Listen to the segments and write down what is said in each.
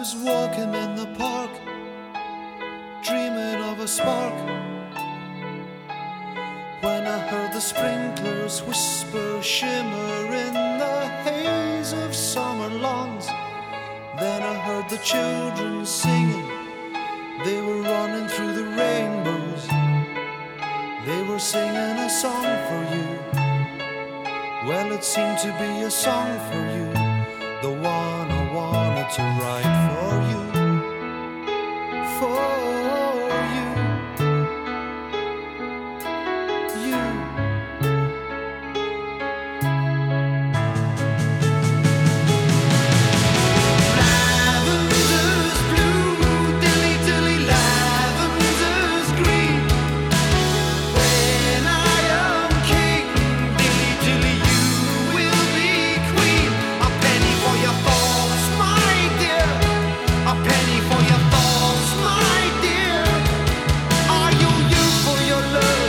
was walking in the park, dreaming of a spark, when I heard the sprinklers whisper, shimmer in the haze of summer lawns. Then I heard the children singing, they were running through the rainbows. They were singing a song for you. Well, it seemed to be a song for you, the one I wanted to write for you, for you, you. Lavender's blue, dilly dilly, lavender's green. When I am king, dilly dilly, you will be queen. A penny for your thoughts, my dear. A penny for your thoughts, my dear. I owe you for your love.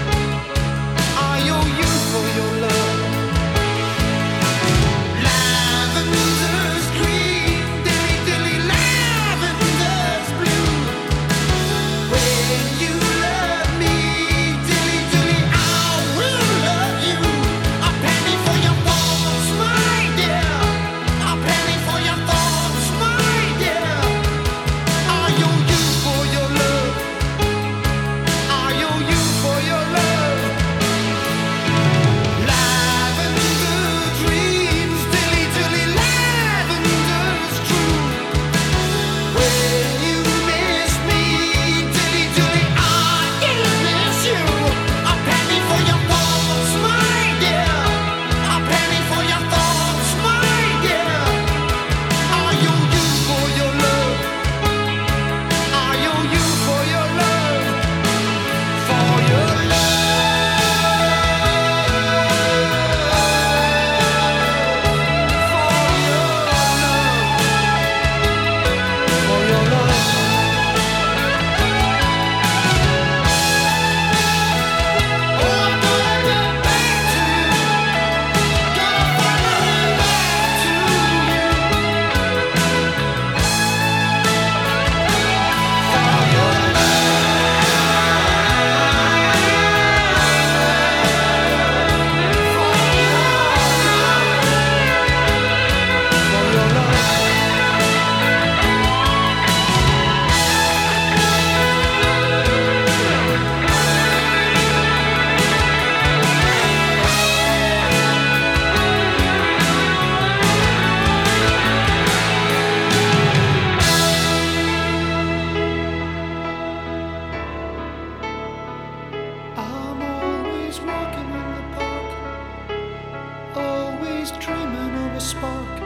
I owe you for your love. Lavender's green, dilly dilly, lavender's blue. When you love me, dilly dilly, I will love you. A penny for your thoughts, my dear. A penny for your thoughts, my dear. I owe you for your love. I owe you for your love. Lavender dreams, dilly dilly, lavender's true. When you miss me, dilly dilly, I will miss you. A penny for your thoughts, my dear. A penny for your thoughts, my dear. I owe you for your love. I owe you for your love. For your love. For your love. Oh, I'm gonna get back to you. Gonna find my way back to you. For your I'm always walking in the park, always dreaming of a spark.